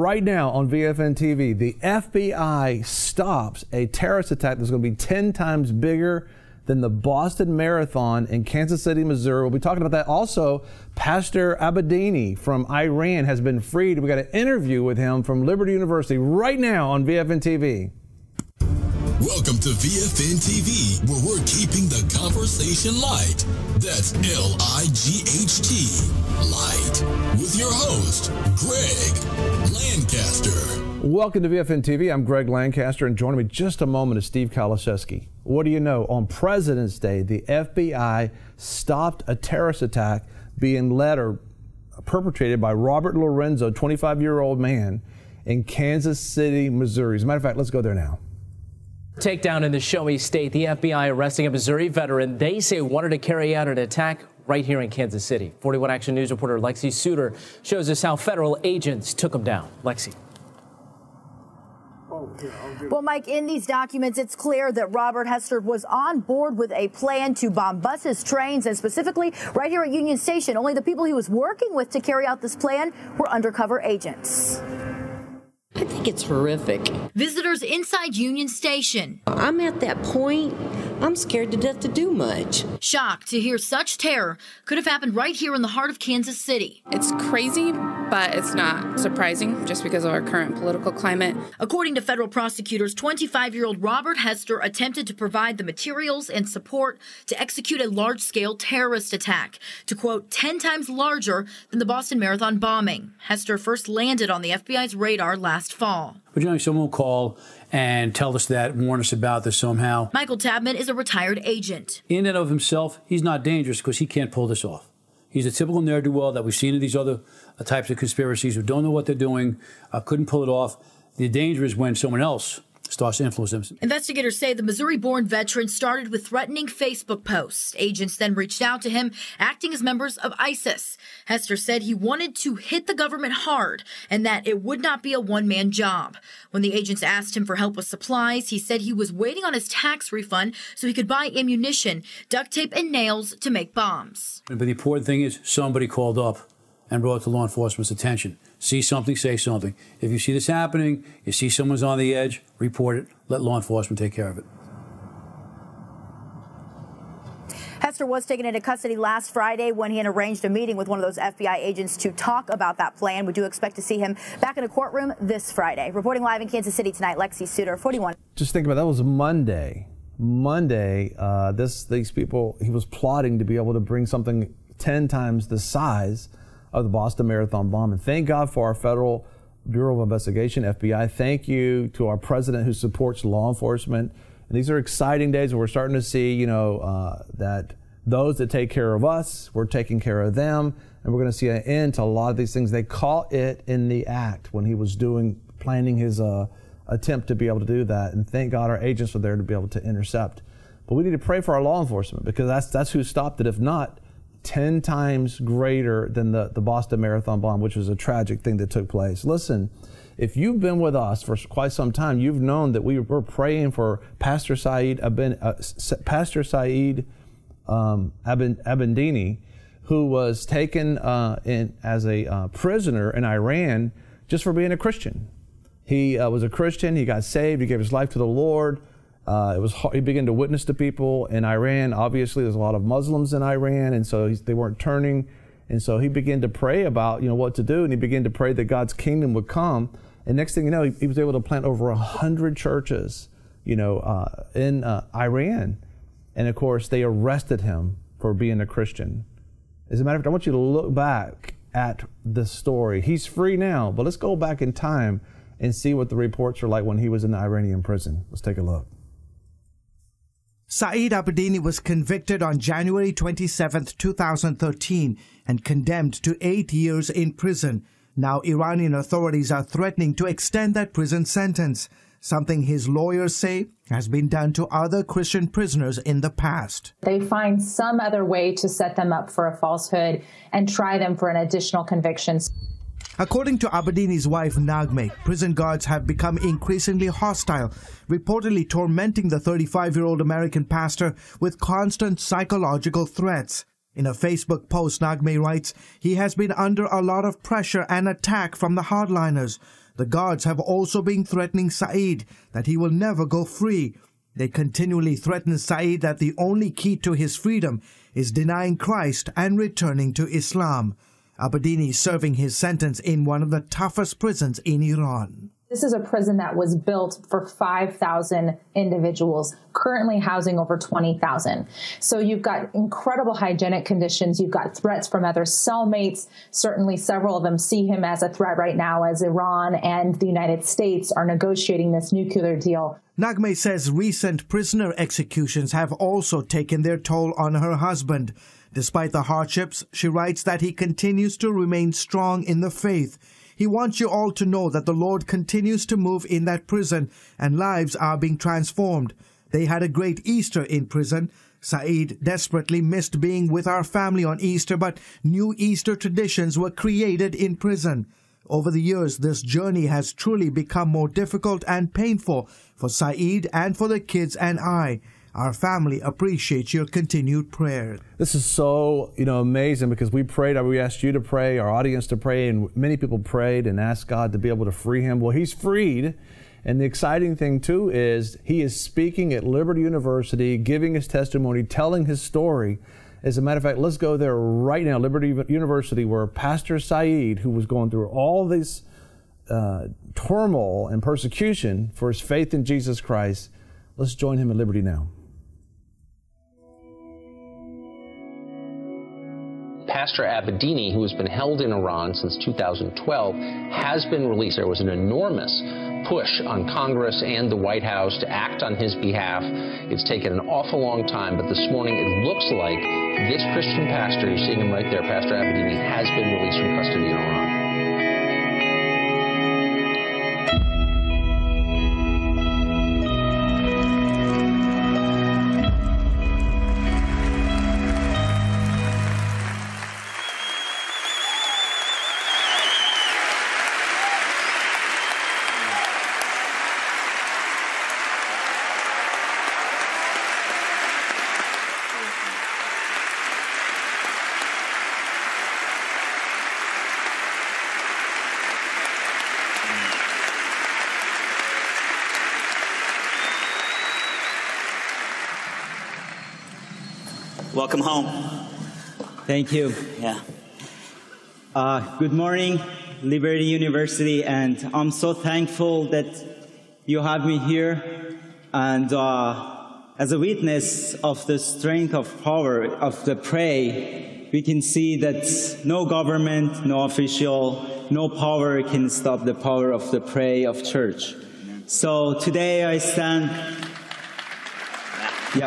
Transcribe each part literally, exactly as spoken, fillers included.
right now on V F N T V. The F B I stops a terrorist attack that's going to be ten times bigger than the Boston Marathon in Kansas City, Missouri. We'll be talking about that. Also, Pastor Abedini from Iran has been freed. We got an interview with him from Liberty University right now on V F N T V. Welcome to V F N T V, where we're keeping the conversation light. That's L I G H T, light. With your host, Greg Lancaster. Welcome to V F N T V. I'm Greg Lancaster, and joining me just a moment is Steve Kaliszewski. What do you know? On President's Day, the F B I stopped a terrorist attack being led or perpetrated by Robert Lorenzo, twenty-five-year-old man in Kansas City, Missouri. As a matter of fact, let's go there now. Takedown in the Show-Me State. The F B I arresting a Missouri veteran they say wanted to carry out an attack right here in Kansas City. forty-one Action News reporter Lexi Suter shows us how federal agents took him down. Lexi. Well, Mike, in these documents, it's clear that Robert Hester was on board with a plan to bomb buses, trains, and specifically right here at Union Station. Only the people he was working with to carry out this plan were undercover agents. I think it's horrific. Visitors inside Union Station. I'm at that point, I'm scared to death to do much. Shocked to hear such terror could have happened right here in the heart of Kansas City. It's crazy, but it's not surprising just because of our current political climate. According to federal prosecutors, twenty-five-year-old Robert Hester attempted to provide the materials and support to execute a large-scale terrorist attack, to quote, ten times larger than the Boston Marathon bombing. Hester first landed on the F B I's radar last fall. But you know, someone will call and tell us that, warn us about this somehow. Michael Tabman is a retired agent. In and of himself, he's not dangerous because he can't pull this off. He's a typical ne'er-do-well that we've seen in these other uh, types of conspiracies who don't know what they're doing, uh, couldn't pull it off. The danger is when someone else starts to influence them. Investigators say the Missouri-born veteran started with threatening Facebook posts. Agents then reached out to him, acting as members of ISIS. Hester said he wanted to hit the government hard and that it would not be a one-man job. When the agents asked him for help with supplies, he said he was waiting on his tax refund so he could buy ammunition, duct tape, and nails to make bombs. But the important thing is somebody called up and brought it to law enforcement's attention. See something, say something. If you see this happening, you see someone's on the edge, report it, let law enforcement take care of it. Hester was taken into custody last Friday when he had arranged a meeting with one of those F B I agents to talk about that plan. We do expect to see him back in a courtroom this Friday. Reporting live in Kansas City tonight, Lexi Suter, forty-one. Just think about that. Was Monday. Monday, uh, this these people, he was plotting to be able to bring something ten times the size of the Boston Marathon bomb. And thank God for our Federal Bureau of Investigation, F B I. Thank you to our president who supports law enforcement. And these are exciting days where we're starting to see, you know, uh, that those that take care of us, we're taking care of them. And we're going to see an end to a lot of these things. They caught it in the act when he was doing, planning his uh, attempt to be able to do that. And thank God our agents were there to be able to intercept. But we need to pray for our law enforcement because that's that's who stopped it. If not, ten times greater than the, the Boston Marathon bomb, which was a tragic thing that took place. Listen, if you've been with us for quite some time, you've known that we were praying for Pastor Saeed Aben, uh, Pastor Saeed um, Aben, Abedini, who was taken uh, in as a uh, prisoner in Iran just for being a Christian. He uh, was a Christian. He got saved. He gave his life to the Lord. Uh, it was hard. He began to witness to people in Iran. Obviously, there's a lot of Muslims in Iran, and so he's, they weren't turning. And so he began to pray about, you know, what to do, and he began to pray that God's kingdom would come. And next thing you know, he, he was able to plant over a hundred churches, you know, uh, in uh, Iran. And of course, they arrested him for being a Christian. As a matter of fact, I want you to look back at the story. He's free now, but let's go back in time and see what the reports are like when he was in the Iranian prison. Let's take a look. Saeed Abedini was convicted on January twenty-seventh, two thousand thirteen and condemned to eight years in prison. Now Iranian authorities are threatening to extend that prison sentence, something his lawyers say has been done to other Christian prisoners in the past. They find some other way to set them up for a falsehood and try them for an additional conviction. According to Abedini's wife, Nagme, prison guards have become increasingly hostile, reportedly tormenting the thirty-five-year-old American pastor with constant psychological threats. In a Facebook post, Nagme writes, he has been under a lot of pressure and attack from the hardliners. The guards have also been threatening Saeed that he will never go free. They continually threaten Saeed that the only key to his freedom is denying Christ and returning to Islam. Abedini is serving his sentence in one of the toughest prisons in Iran. This is a prison that was built for five thousand individuals, currently housing over twenty thousand. So you've got incredible hygienic conditions. You've got threats from other cellmates. Certainly several of them see him as a threat right now, as Iran and the United States are negotiating this nuclear deal. Nagme says recent prisoner executions have also taken their toll on her husband. Despite the hardships, she writes that he continues to remain strong in the faith. He wants you all to know that the Lord continues to move in that prison and lives are being transformed. They had a great Easter in prison. Saeed desperately missed being with our family on Easter, but new Easter traditions were created in prison. Over the years, this journey has truly become more difficult and painful for Saeed and for the kids and I. Our family appreciates your continued prayer. This is so, you know, amazing because we prayed, we asked you to pray, our audience to pray, and many people prayed and asked God to be able to free him. Well, he's freed. And the exciting thing, too, is he is speaking at Liberty University, giving his testimony, telling his story. As a matter of fact, let's go there right now, Liberty University, where Pastor Saeed, who was going through all this uh, turmoil and persecution for his faith in Jesus Christ, let's join him at Liberty now. Pastor Abedini, who has been held in Iran since two thousand twelve, has been released. There was an enormous push on Congress and the White House to act on his behalf. It's taken an awful long time, but this morning it looks like this Christian pastor, you're seeing him right there, Pastor Abedini, has been released from custody in Iran. Welcome home. Thank you. Yeah. Uh, good morning, Liberty University, and I'm so thankful that you have me here. And uh, as a witness of the strength of power of the pray, we can see that no government, no official, no power can stop the power of the pray of church. So today I stand. Yep.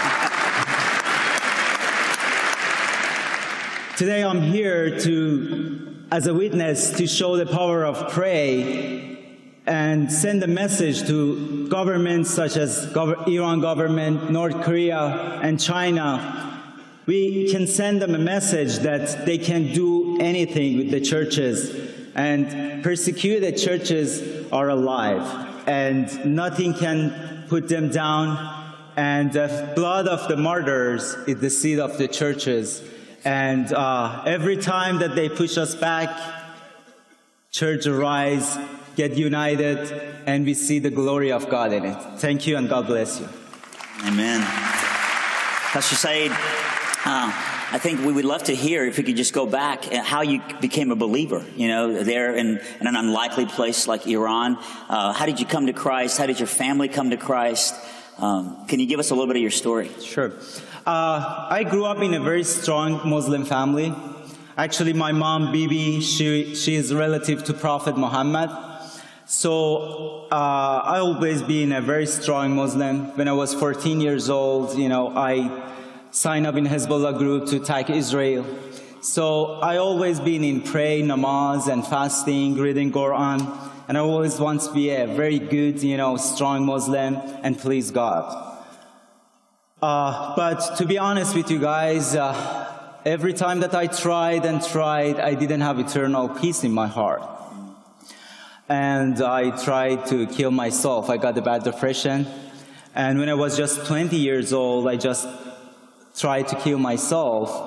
Today I'm here to, as a witness, to show the power of pray and send a message to governments such as gov- Iran government, North Korea, and China. We can send them a message that they can do anything with the churches, and persecuted churches are alive, and nothing can put them down, and the blood of the martyrs is the seed of the churches. And uh, every time that they push us back, church arise, get united, and we see the glory of God in it. Thank you, and God bless you. Amen. Pastor Saeed, uh, I think we would love to hear, if we could just go back, how you became a believer, you know, there in, in an unlikely place like Iran. Uh, how did you come to Christ? How did your family come to Christ? Um, can you give us a little bit of your story? Sure. Uh, I grew up in a very strong Muslim family. Actually, my mom, Bibi, she, she is relative to Prophet Muhammad. So uh, I always been a very strong Muslim. When I was fourteen years old, you know, I signed up in Hezbollah group to attack Israel. So I always been in pray, namaz, and fasting, reading Quran. And I always want to be a very good, you know, strong Muslim and please God. Uh, but to be honest with you guys, uh, every time that I tried and tried, I didn't have eternal peace in my heart. And I tried to kill myself. I got a bad depression. And when I was just twenty years old, I just tried to kill myself.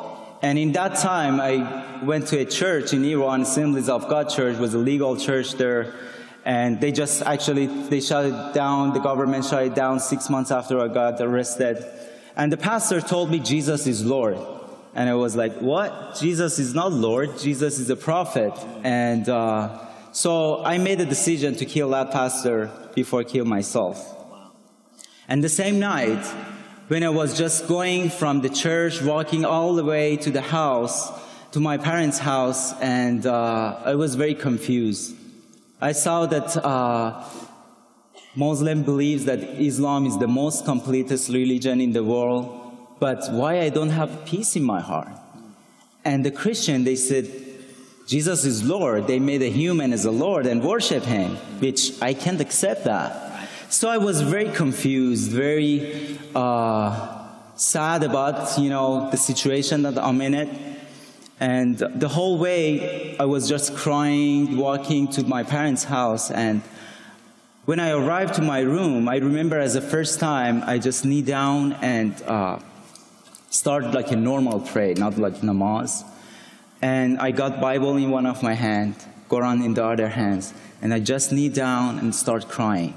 And in that time, I went to a church in Iran, Assemblies of God Church, was a legal church there. And they just actually, they shut it down, the government shut it down six months after I got arrested. And the pastor told me Jesus is Lord. And I was like, what? Jesus is not Lord, Jesus is a prophet. And uh, so I made a decision to kill that pastor before I kill myself. And the same night, when I was just going from the church, walking all the way to the house, to my parents' house, and uh, I was very confused. I saw that uh, Muslim believes that Islam is the most completest religion in the world, but why I don't have peace in my heart? And the Christian, they said, Jesus is Lord. They made a human as a Lord and worship him, which I can't accept that. So I was very confused, very uh, sad about, you know, the situation that I'm in it. And the whole way, I was just crying, walking to my parents' house. And when I arrived to my room, I remember as the first time, I just knee down and uh, started like a normal prayer, not like namaz. And I got Bible in one of my hands, Quran in the other hands. And I just knee down and start crying.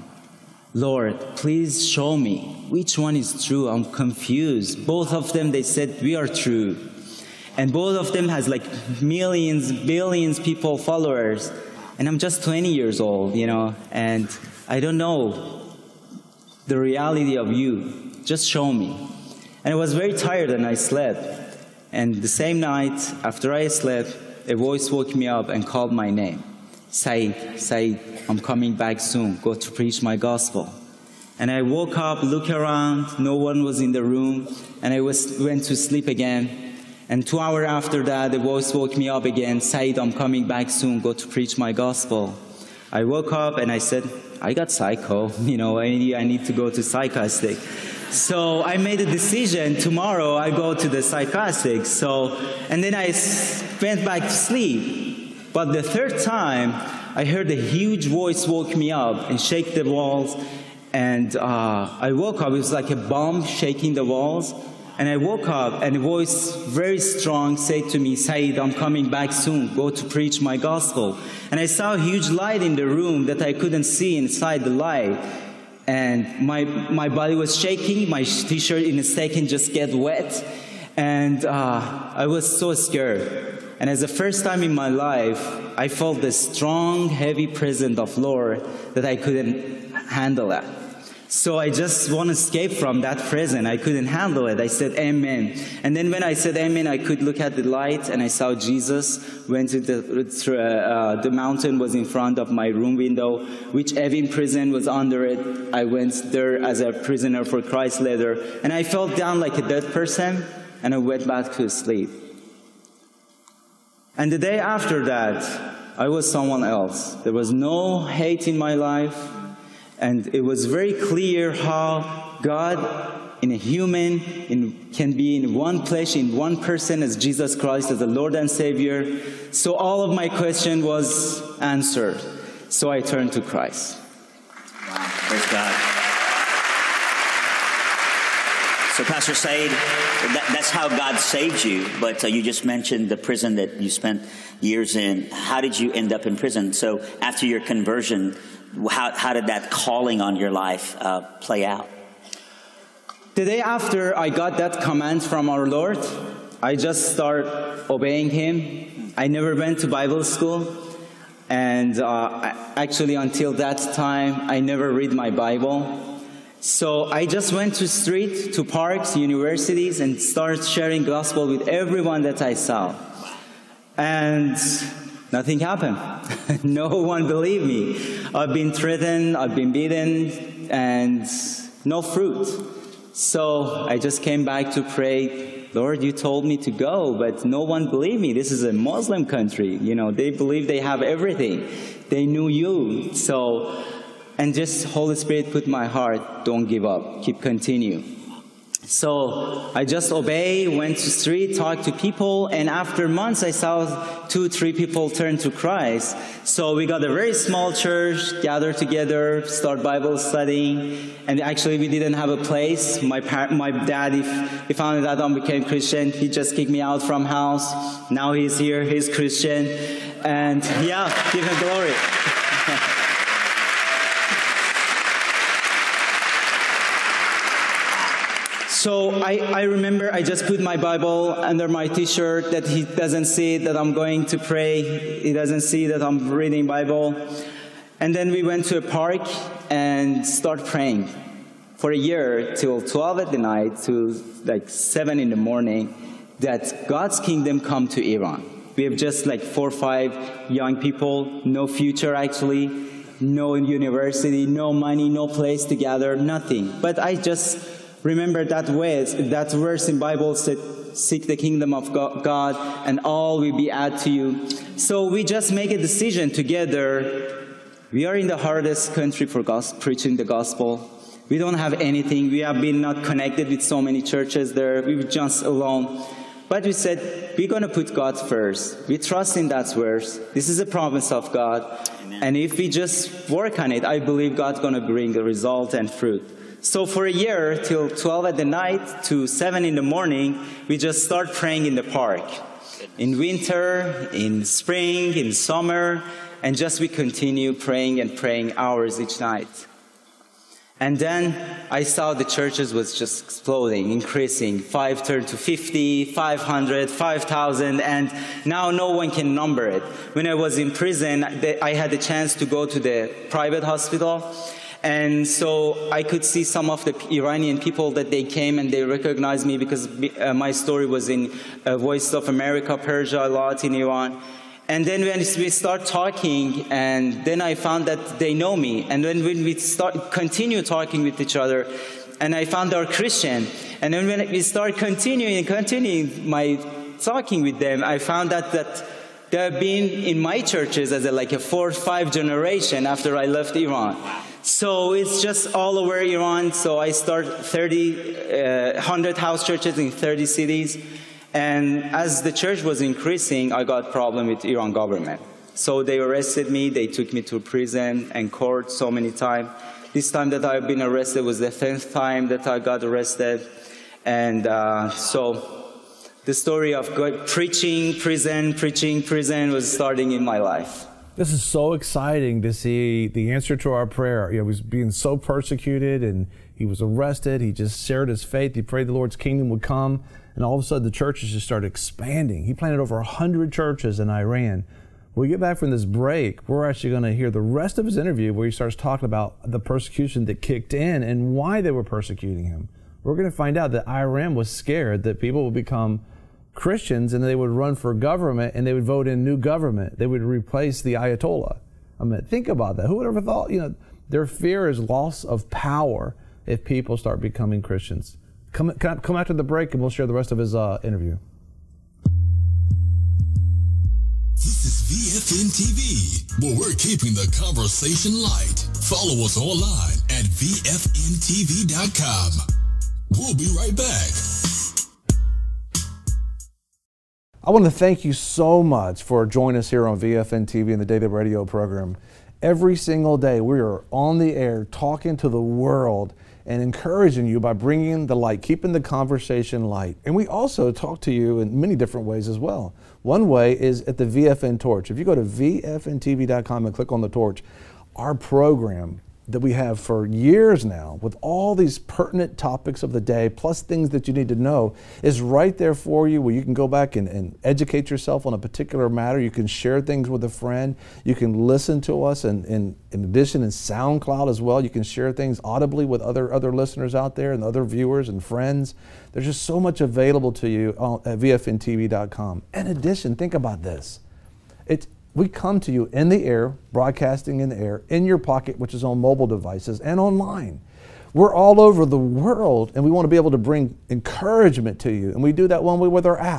Lord, please show me which one is true. I'm confused. Both of them, they said, we are true. And both of them has like millions, billions people followers. And I'm just twenty years old, you know, and I don't know the reality of you. Just show me. And I was very tired and I slept. And the same night, after I slept, a voice woke me up and called my name. Said, Said, I'm coming back soon. Go to preach my gospel. And I woke up, looked around. No one was in the room. And I was, went to sleep again. And two hours after that, the voice woke me up again. Said, I'm coming back soon. Go to preach my gospel. I woke up and I said, I got psycho. You know, I need, I need to go to psychiatric. So I made a decision. Tomorrow I go to the psychiatric. So, and then I went back to sleep. But the third time, I heard a huge voice woke me up and shake the walls. And uh, I woke up, it was like a bomb shaking the walls. And I woke up and a voice very strong said to me, Said, I'm coming back soon, go to preach my gospel. And I saw a huge light in the room that I couldn't see inside the light. And my, my body was shaking, my t-shirt in a second just get wet. And uh, I was so scared. And as the first time in my life, I felt the strong, heavy presence of Lord that I couldn't handle it. So I just want to escape from that presence. I couldn't handle it. I said, Amen. And then when I said Amen, I could look at the light and I saw Jesus went to the, through, uh, the mountain was in front of my room window, which Evin prison was under it. I went there as a prisoner for Christ later. And I fell down like a dead person and I went back to sleep. And the day after that, I was someone else. There was no hate in my life. And it was very clear how God, in a human, in, can be in one place, in one person as Jesus Christ, as the Lord and Savior. So all of my question was answered. So I turned to Christ. Wow. Praise God. So Pastor Said, that, that's how God saved you. But uh, you just mentioned the prison that you spent years in. How did you end up in prison? So after your conversion, how, how did that calling on your life uh, play out? The day after I got that command from our Lord, I just started obeying Him. I never went to Bible school. And uh, actually until that time, I never read my Bible. So I just went to street, to parks, universities, and started sharing gospel with everyone that I saw. And nothing happened. No one believed me. I've been threatened, I've been beaten, and no fruit. So I just came back to pray, Lord, you told me to go, but no one believed me. This is a Muslim country. You know, they believe they have everything. They knew you. So, and just Holy Spirit put my heart, don't give up, keep continue. So I just obey, went to street, talked to people, and after months I saw two, three people turn to Christ. So we got a very small church, gathered together, start Bible studying, and actually we didn't have a place. My par- my dad, if he found out I became Christian, he just kicked me out from house. Now he's here, he's Christian, and yeah, give him glory. So I, I remember I just put my Bible under my t-shirt that he doesn't see that I'm going to pray. He doesn't see that I'm reading Bible. And then we went to a park and start praying for a year till twelve at the night to like seven in the morning that God's kingdom come to Iran. We have just like four or five young people, no future actually, no university, no money, no place to gather, nothing. But I just remember that verse, that verse in Bible said, seek the kingdom of God and all will be added to you. So we just make a decision together. We are in the hardest country for gospel, preaching the gospel. We don't have anything. We have been not connected with so many churches there. We were just alone. But we said, we're going to put God first. We trust in that verse. This is a promise of God. Amen. And if we just work on it, I believe God's going to bring a result and fruit. So for a year, till twelve at the night to seven in the morning, we just start praying in the park. In winter, in spring, in summer, and just we continue praying and praying hours each night. And then I saw the churches was just exploding, increasing. Five turned to fifty, five hundred, five thousand, and now no one can number it. When I was in prison, I had the chance to go to the private hospital. And so I could see some of the Iranian people that they came and they recognized me because uh, my story was in uh, Voice of America, Persia, a lot in Iran. And then when we start talking, and then I found that they know me. And then when we start continue talking with each other, and I found they're Christian. And then when we start continuing and continuing my talking with them, I found that that they have been in my churches as a, like a fourth, five generation after I left Iran. So it's just all over Iran. So I started thirty, uh, one hundred house churches in thirty cities. And as the church was increasing, I got problem with Iran government. So they arrested me. They took me to prison and court so many times. This time that I've been arrested was the tenth time that I got arrested. And uh, so the story of God preaching, prison, preaching, prison was starting in my life. This is so exciting to see the answer to our prayer. You know, he was being so persecuted and he was arrested. He just shared his faith. He prayed the Lord's kingdom would come. And all of a sudden the churches just started expanding. He planted over one hundred churches in Iran. When we get back from this break, we're actually going to hear the rest of his interview where he starts talking about the persecution that kicked in and why they were persecuting him. We're going to find out that Iran was scared that people would become Christians and they would run for government and they would vote in new government. They would replace the Ayatollah. I mean, think about that. Who would ever thought, you know, their fear is loss of power if people start becoming Christians. Come, come after the break and we'll share the rest of his uh, interview. This is V F N T V, where we're keeping the conversation light. Follow us online at V F N T V dot com. We'll be right back. I want to thank you so much for joining us here on V F N T V and the Daily Radio program. Every single day we are on the air talking to the world and encouraging you by bringing the light, keeping the conversation light. And we also talk to you in many different ways as well. One way is at the V F N Torch. If you go to V F N T V dot com and click on the torch, our program that we have for years now with all these pertinent topics of the day, plus things that you need to know, is right there for you where you can go back and, and educate yourself on a particular matter. You can share things with a friend. You can listen to us, and, and in addition in SoundCloud as well. You can share things audibly with other, other listeners out there and other viewers and friends. There's just so much available to you at V F N T V dot com. In addition, think about this. It's We come to you in the air, broadcasting in the air, in your pocket, which is on mobile devices, and online. We're all over the world, and we want to be able to bring encouragement to you, and we do that one way with our app.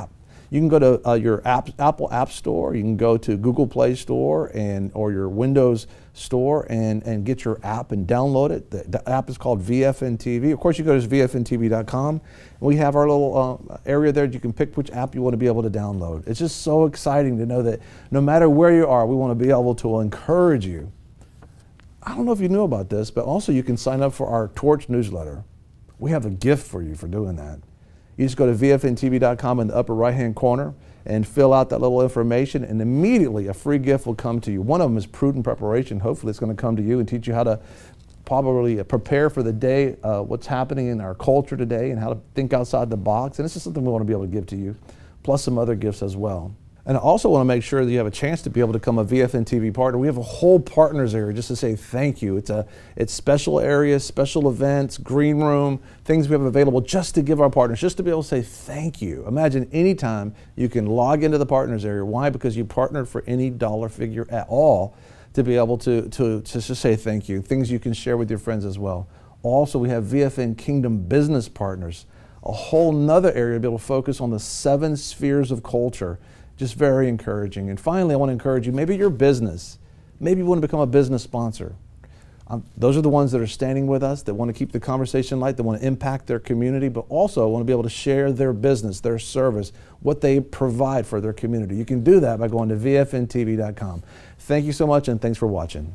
You can go to uh, your app, Apple App Store. You can go to Google Play Store and or your Windows Store and, and get your app and download it. The, the app is called V F N T V. Of course, you go to V F N T V dot com. We have our little uh, area there. You can pick which app you want to be able to download. It's just so exciting to know that no matter where you are, we want to be able to encourage you. I don't know if you knew about this, but also you can sign up for our Torch newsletter. We have a gift for you for doing that. You just go to V F N T V dot com in the upper right-hand corner and fill out that little information, and immediately a free gift will come to you. One of them is Prudent Preparation. Hopefully it's going to come to you and teach you how to probably prepare for the day, uh, what's happening in our culture today, and how to think outside the box. And this is something we want to be able to give to you, plus some other gifts as well. And I also want to make sure that you have a chance to be able to become a V F N T V partner. We have a whole partners area just to say thank you. It's a it's special areas, special events, green room, things we have available just to give our partners, just to be able to say thank you. Imagine anytime you can log into the partners area. Why? Because you partnered for any dollar figure at all to be able to, to, to just say thank you. Things you can share with your friends as well. Also, we have V F N Kingdom Business Partners, a whole nother area to be able to focus on the seven spheres of culture. Just very encouraging. And finally, I want to encourage you, maybe your business, maybe you want to become a business sponsor. Um, those are the ones that are standing with us, that want to keep the conversation light, that want to impact their community, but also want to be able to share their business, their service, what they provide for their community. You can do that by going to V F N T V dot com. Thank you so much, and thanks for watching.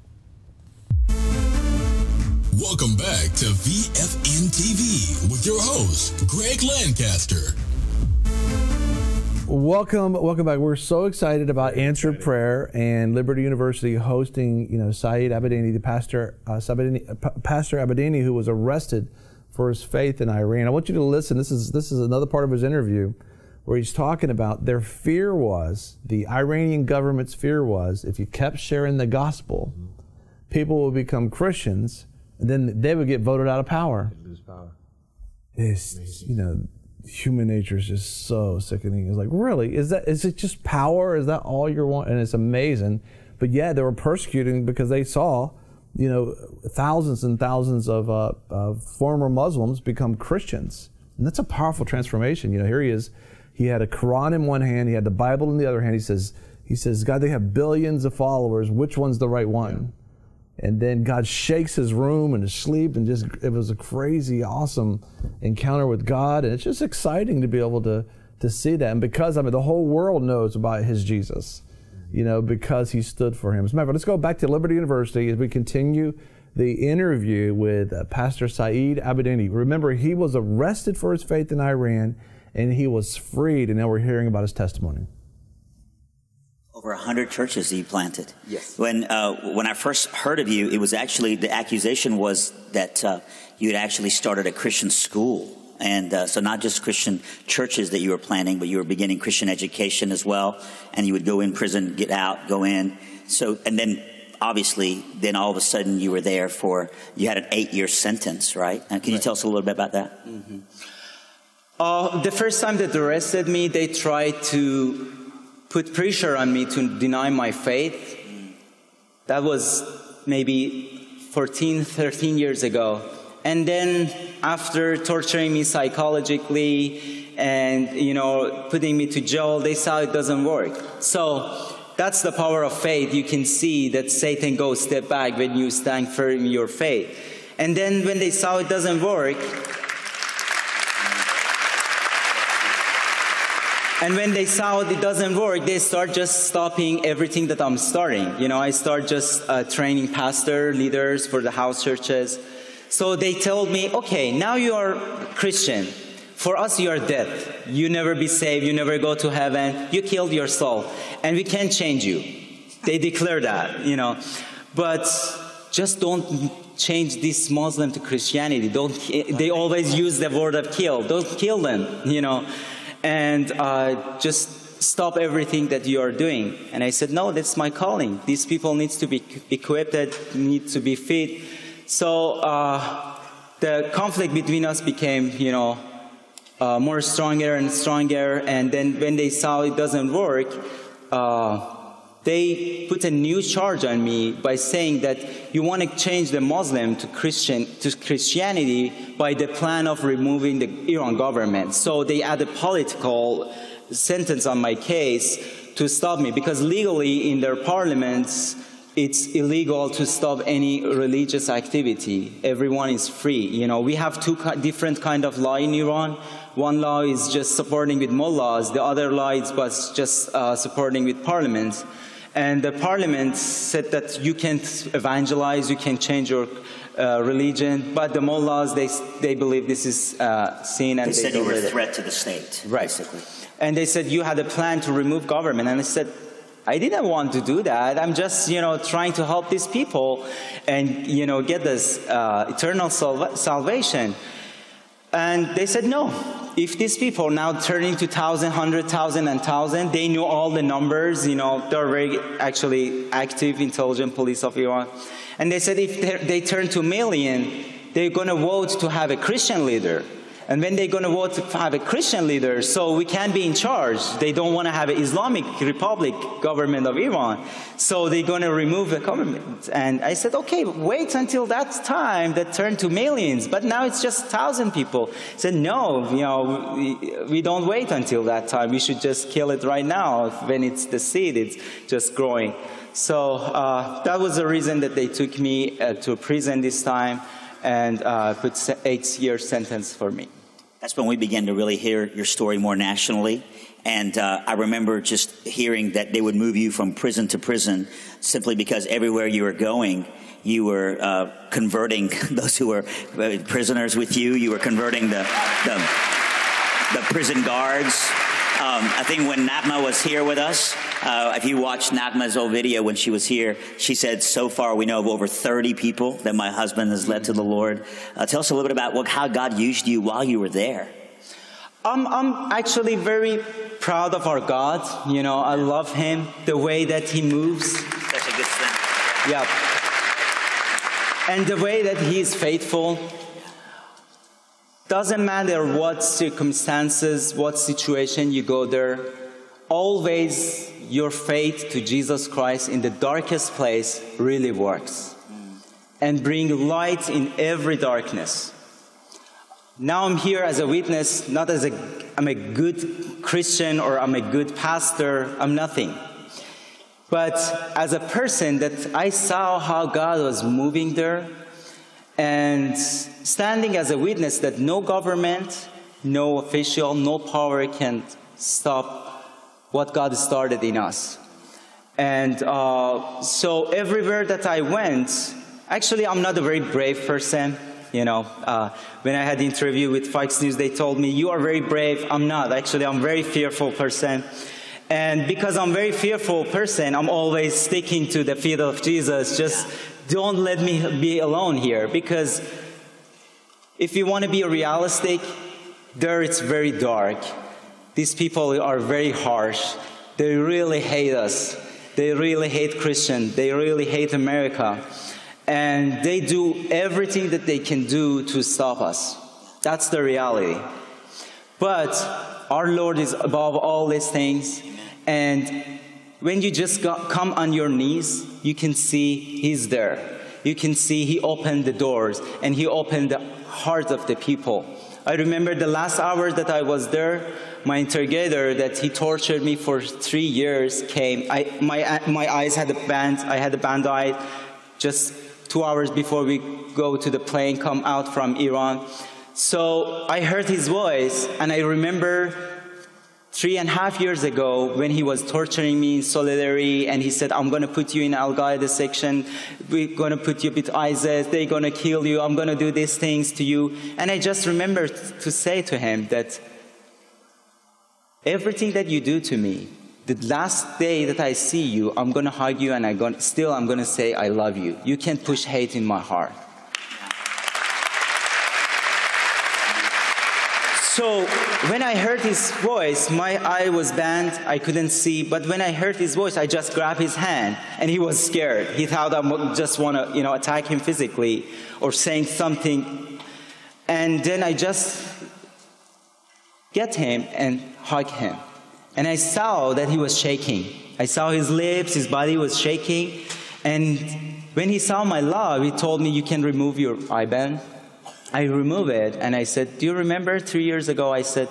Welcome back to V F N T V with your host, Greg Lancaster. Welcome, welcome back. We're so excited about Answered Prayer and Liberty University hosting, you know, Saeed Abedini, the pastor, uh, Sabedini, uh, Pastor Abedini, who was arrested for his faith in Iran. I want you to listen. This is this is another part of his interview where he's talking about their fear was, the Iranian government's fear was, if you kept sharing the gospel, people would become Christians, and then they would get voted out of power. They'd lose power. It's, you know, human nature is just so sickening. It's like, really? Is that? Is it just power? Is that all you want? And it's amazing. But yeah, they were persecuting because they saw, you know, thousands and thousands of, uh, of former Muslims become Christians. And that's a powerful transformation. You know, here he is. He had a Quran in one hand. He had the Bible in the other hand. He says, he says, God, they have billions of followers. Which one's the right one? Yeah. And then God shakes his room and his sleep, and just it was a crazy, awesome encounter with God. And it's just exciting to be able to to see that. And because, I mean, the whole world knows about his Jesus, you know, because he stood for him. As a matter of fact, let's go back to Liberty University as we continue the interview with uh, Pastor Saeed Abedini. Remember, he was arrested for his faith in Iran, and he was freed, and now we're hearing about his testimony. Over a hundred churches he planted. Yes. When uh, when I first heard of you, it was actually, the accusation was that uh, you had actually started a Christian school. And uh, so not just Christian churches that you were planting, but you were beginning Christian education as well. And you would go in prison, get out, go in. So, and then obviously, then all of a sudden you were there for, you had an eight-year sentence, right? Uh, can right. you tell us a little bit about that? Mm-hmm. Uh, the first time that they arrested me, they tried to put pressure on me to deny my faith. That was maybe fourteen, thirteen years ago. And then after torturing me psychologically and, you know, putting me to jail, they saw it doesn't work. So that's the power of faith. You can see that Satan goes step back when you stand firm in your faith. And then when they saw it doesn't work, and when they saw it doesn't work, they start just stopping everything that I'm starting. You know, I start just uh, training pastor, leaders for the house churches. So they told me, okay, now you are Christian. For us, you are dead. You never be saved. You never go to heaven. You killed your soul. And we can't change you. They declare that, you know. But just don't change this Muslim to Christianity. Don't. They always use the word of kill. Don't kill them, you know. And uh, just stop everything that you are doing. And I said, no, that's my calling. These people need to be equipped, need to be fit. So uh, the conflict between us became, you know, uh, more stronger and stronger. And then when they saw it doesn't work, uh, they put a new charge on me by saying that you want to change the Muslim to Christian to Christianity by the plan of removing the Iran government. So they added political sentence on my case to stop me, because legally in their parliaments, it's illegal to stop any religious activity. Everyone is free. You know, we have two different kind of law in Iran. One law is just supporting with mullahs. The other law is was just uh, supporting with parliaments. And the parliament said that you can't evangelize, you can change your uh, religion, but the mullahs, they they believe this is uh, sin, and they, they said you were a it. threat to the state, right? Basically. And they said you had a plan to remove government, and I said, I didn't want to do that. I'm just, you know, trying to help these people and, you know, get this uh, eternal sal salvation. And they said, no. If these people now turn into thousand, hundred thousand, and thousand, they know all the numbers. You know, they're very actually active, intelligent police of Iran. And they said if they turn to a million, they're going to vote to have a Christian leader. And when they're going to vote to have a Christian leader, so we can't be in charge. They don't want to have an Islamic Republic government of Iran. So they're going to remove the government. And I said, okay, wait until that time that turned to millions. But now it's just thousand people. I said, no, you know, we, we don't wait until that time. We should just kill it right now. When it's the seed, it's just growing. So uh, that was the reason that they took me uh, to prison this time and uh, put eight year sentence for me. That's when we began to really hear your story more nationally. And uh, I remember just hearing that they would move you from prison to prison simply because everywhere you were going, you were uh, converting those who were prisoners with you. You were converting the, the, the prison guards. Um, I think when Natma was here with us, uh, if you watched Natma's old video when she was here, she said, so far we know of over thirty people that my husband has led to the Lord. Uh, tell us a little bit about what, how God used you while you were there. Um, I'm actually very proud of our God. You know, I love Him, the way that He moves. Such a good thing. Yeah. And the way that He is faithful. Doesn't matter what circumstances, what situation you go there, always your faith to Jesus Christ in the darkest place really works and bring light in every darkness. Now I'm here as a witness, not as a, I'm a good Christian or I'm a good pastor, I'm nothing. But as a person that I saw how God was moving there, and standing as a witness that no government, no official, no power can stop what God started in us. And uh, so everywhere that I went, actually I'm not a very brave person. You know, uh, when I had the interview with Fox News, they told me, you are very brave. I'm not. Actually, I'm a very fearful person. And because I'm a very fearful person, I'm always sticking to the feet of Jesus. Just don't let me be alone here, because if you want to be realistic, there it's very dark. These people are very harsh. They really hate us. They really hate Christians. They really hate America. And they do everything that they can do to stop us. That's the reality. But our Lord is above all these things. And when you just got, come on your knees, you can see He's there. You can see He opened the doors and He opened the heart of the people. I remember the last hour that I was there, my interrogator that he tortured me for three years came. I, my, my eyes had a band, I had a band-aid just two hours before we go to the plane, come out from Iran. So I heard his voice, and I remember three and a half years ago when he was torturing me in Solidarity, and he said, I'm going to put you in Al-Qaeda section, we're going to put you with ISIS, they're going to kill you, I'm going to do these things to you. And I just remember to say to him that everything that you do to me, the last day that I see you, I'm going to hug you, and I'm going, still I'm going to say I love you. You can't push hate in my heart. So when I heard his voice, my eye was banned, I couldn't see, but when I heard his voice, I just grabbed his hand, and he was scared. He thought I just want to, you know, attack him physically or saying something. And then I just get him and hug him. And I saw that he was shaking. I saw his lips, his body was shaking. And when he saw my love, he told me, you can remove your eye band. I removed it, and I said, do you remember three years ago I said,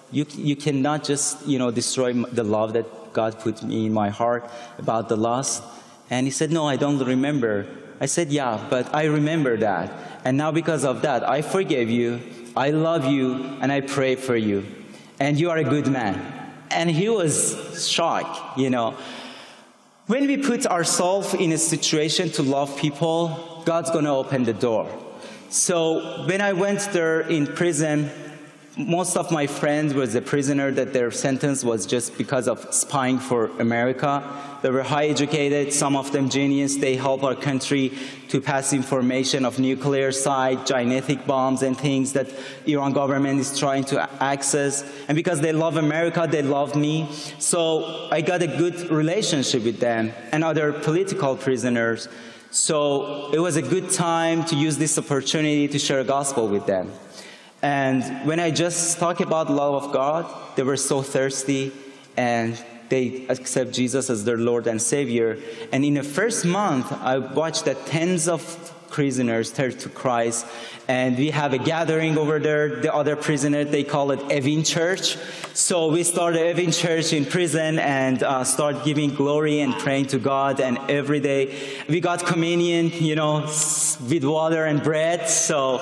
you, you cannot just, you know, destroy the love that God put me in my heart about the lost. And he said, no, I don't remember. I said, yeah, but I remember that. And now because of that, I forgive you, I love you, and I pray for you. And you are a good man. And he was shocked, you know. When we put ourselves in a situation to love people, God's going to open the door. So when I went there in prison, most of my friends was a prisoner that their sentence was just because of spying for America. They were high educated, some of them genius. They help our country to pass information of nuclear site, genetic bombs and things that Iran government is trying to access. And because they love America, they love me. So I got a good relationship with them and other political prisoners. So it was a good time to use this opportunity to share the gospel with them. And when I just talk about the love of God, they were so thirsty and they accept Jesus as their Lord and Savior. And in the first month, I watched that tens of prisoners turn to Christ. And we have a gathering over there. The other prisoners, they call it Evin Church. So we started Evin Church in prison and uh, start giving glory and praying to God. And every day we got communion, you know, with water and bread. So...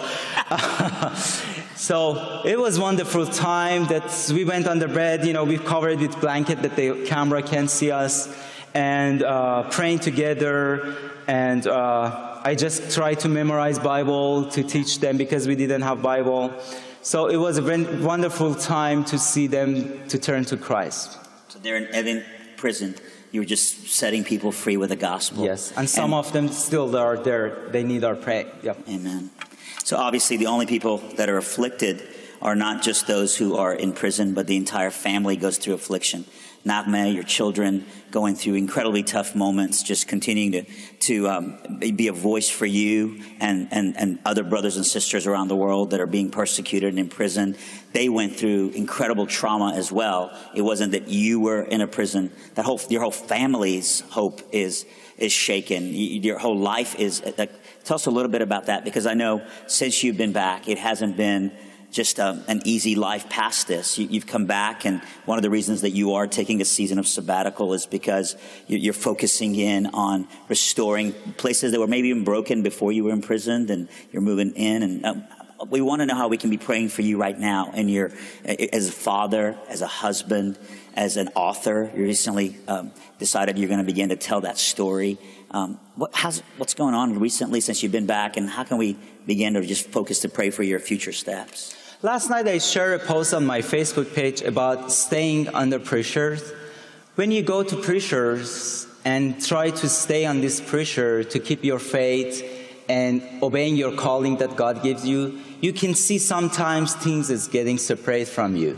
So it was a wonderful time that we went on the bed, you know, we covered with blanket that the camera can't see us, and uh, praying together. And uh, I just tried to memorize Bible to teach them because we didn't have Bible. So it was a wonderful time to see them to turn to Christ. So they're in Evin prison. You were just setting people free with the gospel. Yes, and some and, of them still are there. They need our prayer. Yep. Amen. So obviously the only people that are afflicted are not just those who are in prison, but the entire family goes through affliction. Nagme, your children, going through incredibly tough moments, just continuing to, to um, be a voice for you and, and, and other brothers and sisters around the world that are being persecuted and in prison. They went through incredible trauma as well. It wasn't that you were in a prison. That whole, your whole family's hope is, is shaken. Your whole life is... Uh, Tell us a little bit about that, because I know since you've been back, it hasn't been just a, an easy life past this. You, you've come back, and one of the reasons that you are taking a season of sabbatical is because you're focusing in on restoring places that were maybe even broken before you were imprisoned, and you're moving in. And um, we want to know how we can be praying for you right now, and you're as a father, as a husband, as an author. You recently um, decided you're going to begin to tell that story. Um, what, how's, what's going on recently since you've been back, and how can we begin to just focus to pray for your future steps? Last night I shared a post on my Facebook page about staying under pressure. When you go to pressures and try to stay on this pressure to keep your faith and obeying your calling that God gives you, you can see sometimes things is getting separated from you.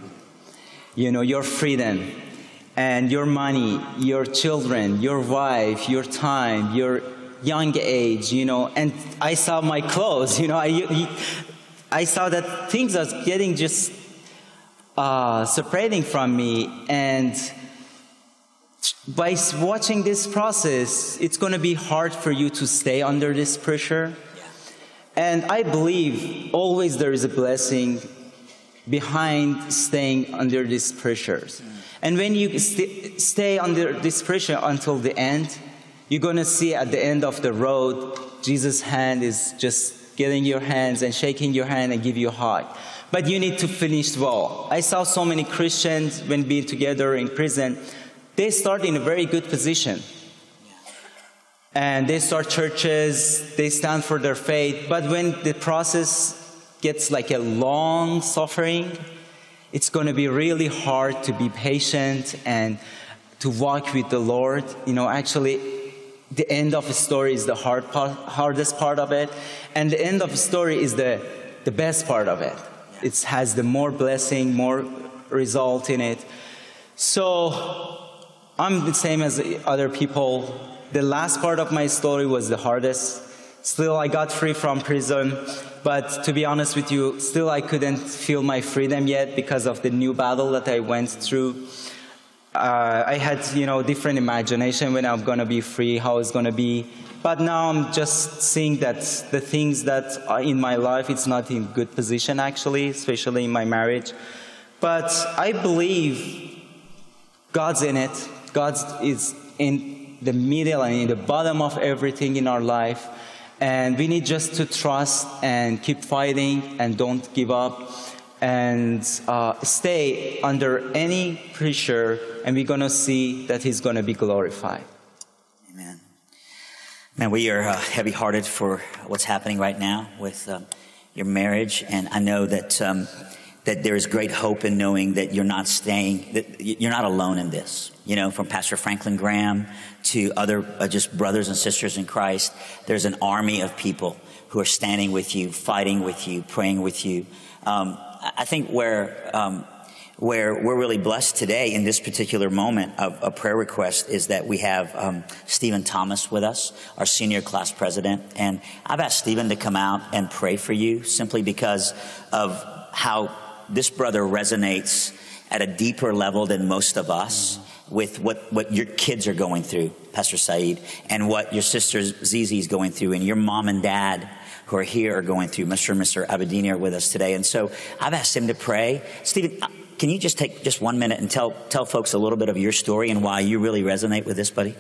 You know, your freedom and your money, your children, your wife, your time, your young age, you know. And I saw my clothes, you know, I, I saw that things are getting just uh, separating from me. And by watching this process, it's going to be hard for you to stay under this pressure. And I believe always there is a blessing behind staying under these pressures. And when you st stay under this pressure until the end, you're going to see at the end of the road, Jesus' hand is just getting your hands and shaking your hand and give you a hug. But you need to finish well. I saw so many Christians when being together in prison, they start in a very good position. And they start churches, they stand for their faith. But when the process gets like a long suffering, it's going to be really hard to be patient and to walk with the Lord. You know, actually, the end of a story is the hard part, hardest part of it. And the end of a story is the, the best part of it. It has the more blessing, more result in it. So I'm the same as other people. The last part of my story was the hardest. Still, I got free from prison. But to be honest with you, still I couldn't feel my freedom yet because of the new battle that I went through. Uh, I had, you know, different imagination when I'm going to be free, how it's going to be. But now I'm just seeing that the things that are in my life, it's not in good position, actually, especially in my marriage. but I believe God's in it. God is in the middle and in the bottom of everything in our life. And we need just to trust and keep fighting and don't give up and uh, stay under any pressure, and we're going to see that He's going to be glorified. Amen. Man, we are uh, heavy-hearted for what's happening right now with um, your marriage, and I know that um, that there is great hope in knowing that you're not staying, that you're not alone in this. You know, from Pastor Franklin Graham to other uh, just brothers and sisters in Christ, there's an army of people who are standing with you, fighting with you, praying with you. Um, I think where um, where we're really blessed today in this particular moment of a prayer request is that we have um, Stephen Thomas with us, our senior class president. And I've asked Stephen to come out and pray for you simply because of how this brother resonates at a deeper level than most of us with what, what your kids are going through, Pastor Saeed, and what your sister Zizi is going through, and your mom and dad who are here are going through. Mister and Mister Abedini are with us today. And so I've asked him to pray. Stephen, can you just take just one minute and tell tell folks a little bit of your story and why you really resonate with this, buddy?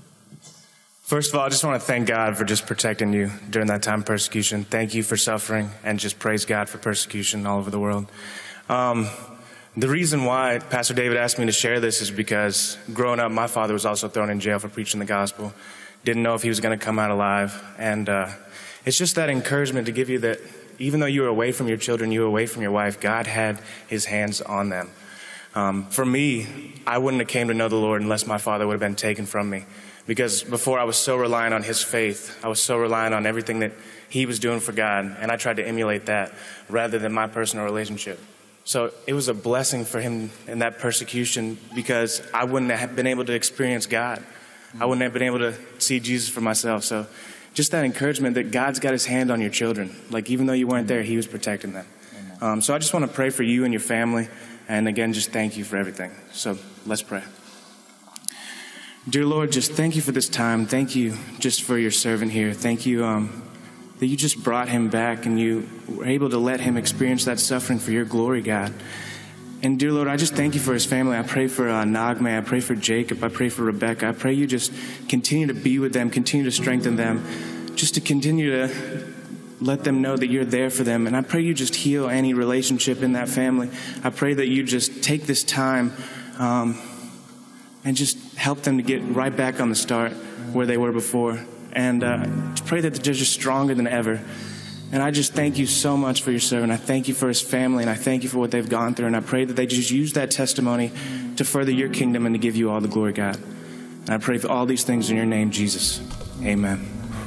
First of all, I just want to thank God for just protecting you during that time of persecution. Thank you for suffering, and just praise God for persecution all over the world. Um, the reason why Pastor David asked me to share this is because growing up, my father was also thrown in jail for preaching the gospel. Didn't know if he was going to come out alive. And uh, it's just that encouragement to give you that even though you were away from your children, you were away from your wife, God had his hands on them. Um, for me, I wouldn't have came to know the Lord unless my father would have been taken from me. Because before I was so reliant on his faith, I was so reliant on everything that he was doing for God, and I tried to emulate that rather than my personal relationship. So it was a blessing for him in that persecution because I wouldn't have been able to experience God. I wouldn't have been able to see Jesus for myself. So just that encouragement that God's got his hand on your children. Like even though you weren't there, he was protecting them. Um, so I just want to pray for you and your family. And again, just thank you for everything. So let's pray. Dear Lord, just thank you for this time. Thank you just for your servant here. Thank you um, that you just brought him back and you were able to let him experience that suffering for your glory, God. And dear Lord, I just thank you for his family. I pray for uh, Nagme. I pray for Jacob. I pray for Rebecca. I pray you just continue to be with them, continue to strengthen them, just to continue to let them know that you're there for them. And I pray you just heal any relationship in that family. I pray that you just take this time um, and just help them to get right back on the start where they were before. And uh, pray that they're just stronger than ever. And I just thank you so much for your servant. I thank you for his family, and I thank you for what they've gone through. And I pray that they just use that testimony to further your kingdom and to give you all the glory, God. And I pray for all these things in your name, Jesus. Amen.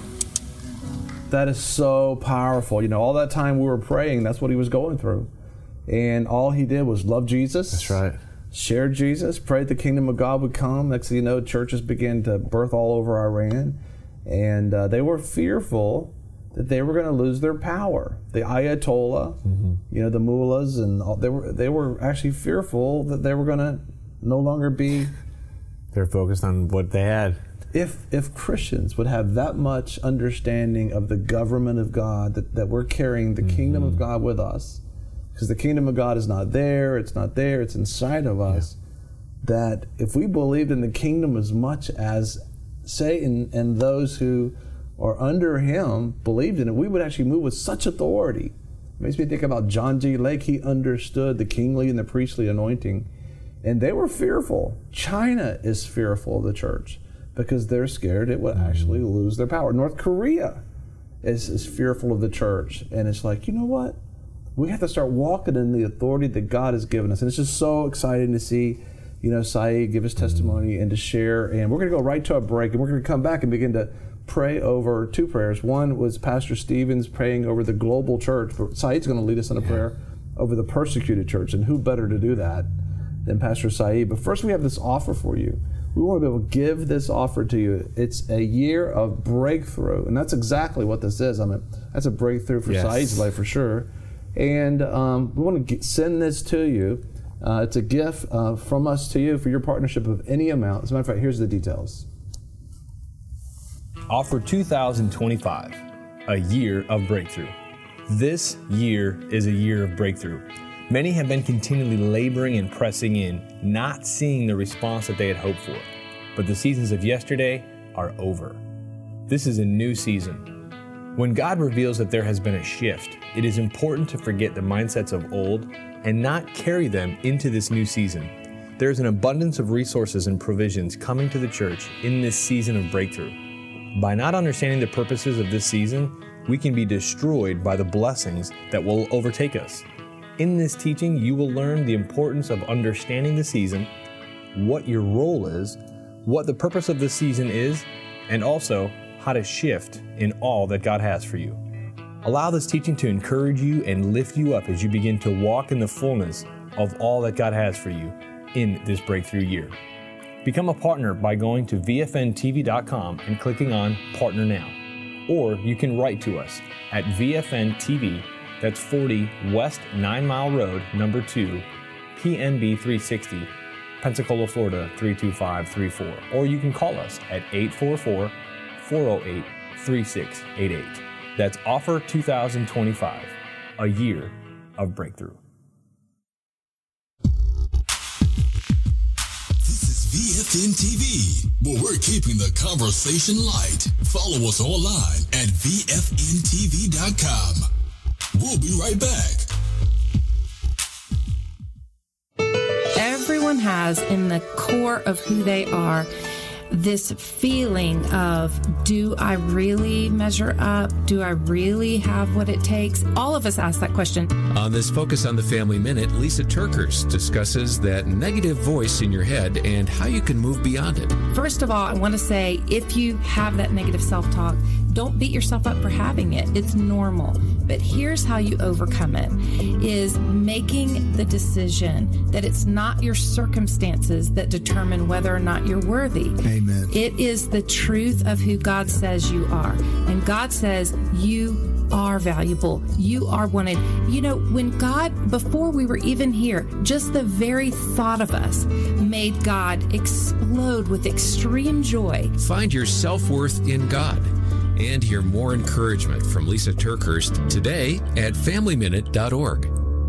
That is so powerful. You know, all that time we were praying, that's what he was going through. And all he did was love Jesus. That's right. Shared Jesus, prayed the kingdom of God would come. Next thing you know, churches began to birth all over Iran. And uh, they were fearful that they were going to lose their power. The Ayatollah, mm-hmm. you know, the mullahs, and all, they were they were actually fearful that they were going to no longer be. They're focused on what they had. If if Christians would have that much understanding of the government of God, that, that we're carrying the mm-hmm. kingdom of God with us, because the kingdom of God is not there, it's not there, it's inside of us, yeah. that if we believed in the kingdom as much as Satan and those who are under him believed in it, we would actually move with such authority. It makes me think about John G. Lake. He understood the kingly and the priestly anointing, and they were fearful. China is fearful of the church because they're scared it would actually lose their power. North Korea is, is fearful of the church, and it's like, you know what? We have to start walking in the authority that God has given us, and it's just so exciting to see, you know, Saeed give his testimony and to share. And we're going to go right to a break, and we're going to come back and begin to pray over two prayers. One was Pastor Stevens praying over the global church, but Saeed's going to lead us in a yeah. prayer over the persecuted church, and who better to do that than Pastor Saeed? But first, we have this offer for you. We want to be able to give this offer to you. It's a year of breakthrough, and that's exactly what this is. I mean, that's a breakthrough for yes. Saeed's life for sure. And um, we want to get, send this to you. Uh, it's a gift uh, from us to you for your partnership of any amount. As a matter of fact, here's the details. Offer two thousand twenty-five, a year of breakthrough. This year is a year of breakthrough. Many have been continually laboring and pressing in, not seeing the response that they had hoped for. But the seasons of yesterday are over. This is a new season. When God reveals that there has been a shift, it is important to forget the mindsets of old and not carry them into this new season. There is an abundance of resources and provisions coming to the church in this season of breakthrough. By not understanding the purposes of this season, we can be destroyed by the blessings that will overtake us. In this teaching, you will learn the importance of understanding the season, what your role is, what the purpose of the season is, and also how to shift in all that God has for you. Allow this teaching to encourage you and lift you up as you begin to walk in the fullness of all that God has for you in this breakthrough year. Become a partner by going to V F N T V dot com and clicking on Partner Now. Or you can write to us at V F N T V, that's forty West Nine Mile Road, number two, P N B three sixty, Pensacola, Florida three two five three four. Or you can call us at eight four four, four oh eight, three six eight eight. That's Offer two thousand twenty-five, a year of breakthrough. V F N T V, where we're keeping the conversation light. Follow us online at V F N T V dot com. We'll be right back. Everyone has in the core of who they are this feeling of, do I really measure up? Do I really have what it takes? All of us ask that question. On this Focus on the Family Minute, Lisa TerKeurst discusses that negative voice in your head and how you can move beyond it. First of all, I want to say, if you have that negative self-talk, don't beat yourself up for having it. It's normal. But here's how you overcome it, is making the decision that it's not your circumstances that determine whether or not you're worthy. Amen. It is the truth of who God says you are. And God says you are valuable. You are wanted. You know, when God, before we were even here, just the very thought of us made God explode with extreme joy. Find your self-worth in God and hear more encouragement from Lisa TerKeurst today at family minute dot org.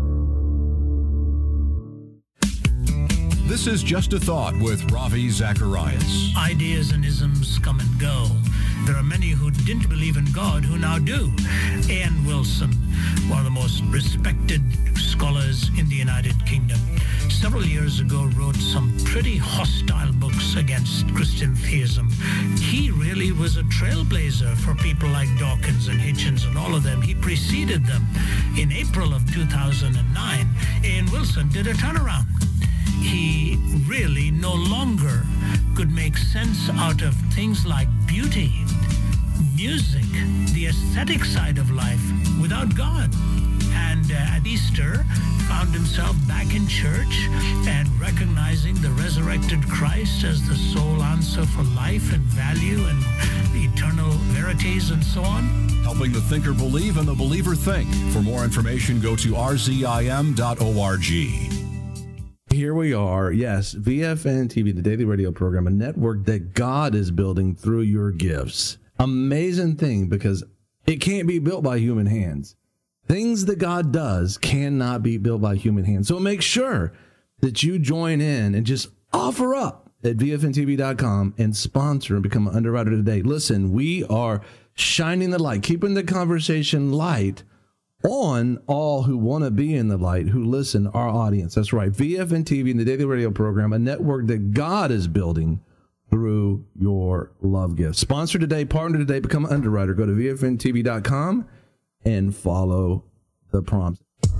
This is Just a Thought with Ravi Zacharias. Ideas and isms come and go. There are many who didn't believe in God who now do. A N Wilson, one of the most respected scholars in the United Kingdom, several years ago wrote some pretty hostile books against Christian theism. He really was a trailblazer for people like Dawkins and Hitchens and all of them. He preceded them. In April of two thousand nine, A N Wilson did a turnaround. He really no longer could make sense out of things like beauty, music, the aesthetic side of life without God. And uh, at Easter, found himself back in church and recognizing the resurrected Christ as the sole answer for life and value and eternal verities and so on. Helping the thinker believe and the believer think. For more information, go to R Z I M dot org. Here we are, yes, V F N T V, the daily radio program, a network that God is building through your gifts. Amazing thing, because it can't be built by human hands. Things that God does cannot be built by human hands. So make sure that you join in and just offer up at V F N T V dot com and sponsor and become an underwriter today. Listen, we are shining the light, keeping the conversation light on all who want to be in the light, who listen, our audience. That's right. V F N T V and the daily radio program, a network that God is building through your love gift. Sponsor today, partner today, become an underwriter. Go to V F N T V dot com and follow the prompts.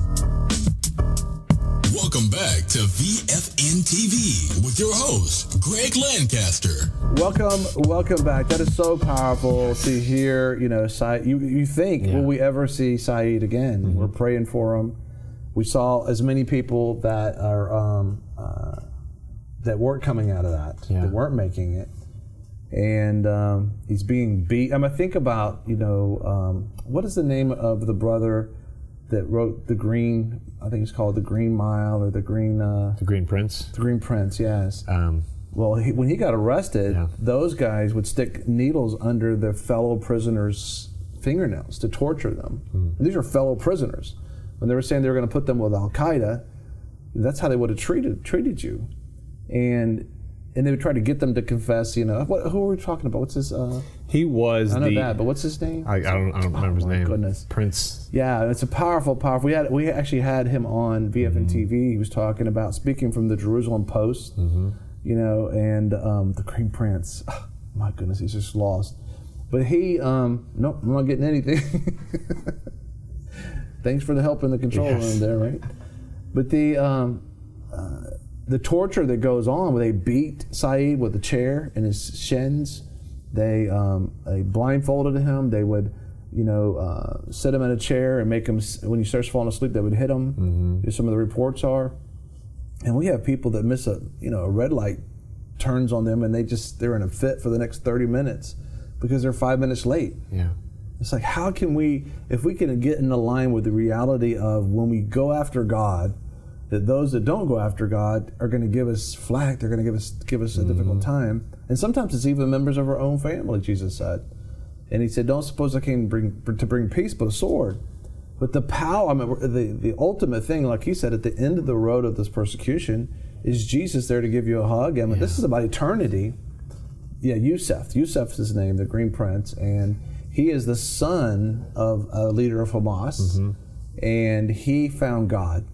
Welcome back to V F N T V with your host, Greg Lancaster. Welcome, welcome back. That is so powerful to hear, you know, Sa- you, you think, yeah. Will we ever see Saeed again? Mm-hmm. We're praying for him. We saw as many people that are, um, uh, that weren't coming out of that, yeah. that weren't making it. And um, he's being beat. I mean, think about, you know, um, what is the name of the brother that wrote the Green, I think it's called the Green Mile or the Green... Uh, the Green Prince? The Green Prince, yes. Um, well, he, when he got arrested, yeah. those guys would stick needles under their fellow prisoners' fingernails to torture them. Mm. These are fellow prisoners. when they were saying they were going to put them with Al-Qaeda, that's how they would have treated treated you. And and they would try to get them to confess, you know, what, who are we talking about? What's his... Uh, he was I know the... that, but what's his name? I, I, don't, I don't remember oh, his name. Goodness. Prince. Yeah, it's a powerful, powerful... We had we actually had him on V F N T V. Mm-hmm. He was talking about, speaking from the Jerusalem Post, mm-hmm. you know, and um, the Green Prince. Oh, my goodness, he's just lost. But he... Um, nope, I'm not getting anything. Thanks for the help in the control yes. room there, right? But the... Um, uh, the torture that goes on, where they beat Saeed with a chair in his shins, they um, they blindfolded him. They would, you know, uh, sit him in a chair and make him. When he starts falling asleep, they would hit him. Mm-hmm. Some of the reports are, and we have people that miss a, you know, a red light turns on them, and they just they're in a fit for the next thirty minutes because they're five minutes late. Yeah, it's like, how can we, if we can get in the line with the reality of when we go after God, that those that don't go after God are going to give us flack, they're going to give us give us a mm-hmm. difficult time. And sometimes it's even members of our own family, Jesus said. And he said, don't suppose I came bring, to bring peace but a sword. But the power, I mean, the, the ultimate thing, like he said, at the end of the road of this persecution, is Jesus there to give you a hug. I mean, yeah. this is about eternity. Yeah, Yusuf. Yusuf is his name, the Green Prince. And he is the son of a leader of Hamas. Mm-hmm. And he found God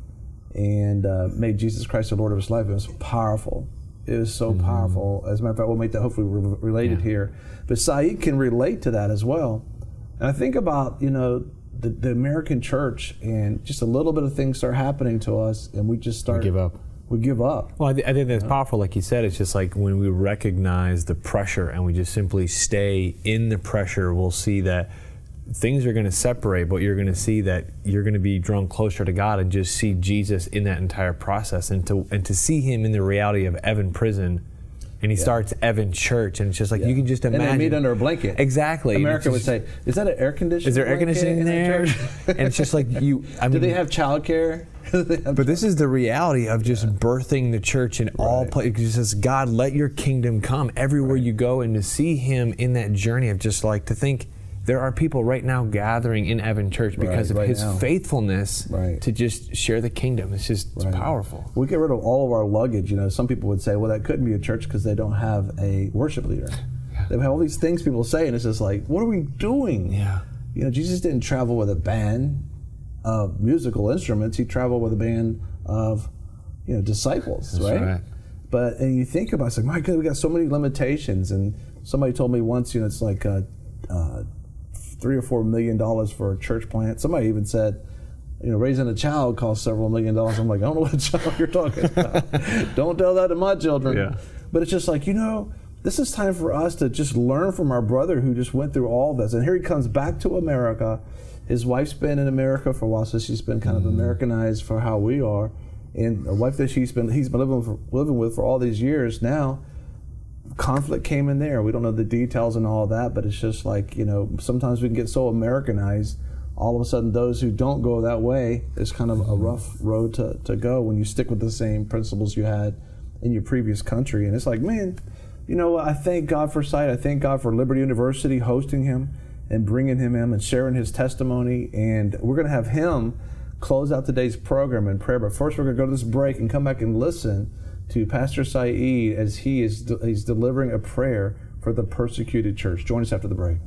and uh, made Jesus Christ the Lord of his life. It was powerful. It was so mm-hmm. powerful. As a matter of fact, we'll make that hopefully re- related yeah. here. But Saeed can relate to that as well. And I think about, you know, the, the American church, and just a little bit of things start happening to us, and we just start... We give up. We give up. Well, I, th- I think that's yeah. powerful. Like you said, it's just like when we recognize the pressure and we just simply stay in the pressure, we'll see that things are going to separate, but you're going to see that you're going to be drawn closer to God and just see Jesus in that entire process, and to and to see him in the reality of Evan Prison, and he yeah. starts Evan Church, and it's just like yeah. you can just imagine. And they meet under a blanket. Exactly. America just, would say, "Is that an air conditioning? Is there air conditioning in there?" And it's just like you. I Do mean, they have childcare? But this is the reality of just yeah. birthing the church in right. all places. It says, God, let your kingdom come everywhere right. you go, and to see him in that journey of just like to think. There are people right now gathering in Evan Church because right, of right his now. faithfulness right. to just share the kingdom. It's just it's right. powerful. We get rid of all of our luggage. You know, some people would say, well, that couldn't be a church because they don't have a worship leader. Yeah. They have all these things people say, and it's just like, what are we doing? Yeah. You know, Jesus didn't travel with a band of musical instruments. He traveled with a band of, you know, disciples, That's right? right? But, and you think about it, it's like, my God, we got so many limitations. And somebody told me once, you know, it's like, uh, uh, three or four million dollars for a church plant. Somebody even said, you know, raising a child costs several million dollars. I'm like, I don't know what child you're talking about. Don't tell that to my children. Yeah. But it's just like, you know, this is time for us to just learn from our brother who just went through all this. And here he comes back to America. His wife's been in America for a while, so she's been kind mm-hmm. of Americanized for how we are. And a wife that she's been, he's been living, for, living with for all these years now. Conflict came in there. We don't know the details and all of that, but it's just like, you know, sometimes we can get so Americanized, all of a sudden those who don't go that way, it's kind of a rough road to, to go when you stick with the same principles you had in your previous country. And it's like, man, you know, I thank God for Sight. I thank God for Liberty University hosting him and bringing him in and sharing his testimony. And we're going to have him close out today's program in prayer. But first we're going to go to this break and come back and listen to Pastor Saeed as he is de- he's delivering a prayer for the persecuted church. Join us after the break.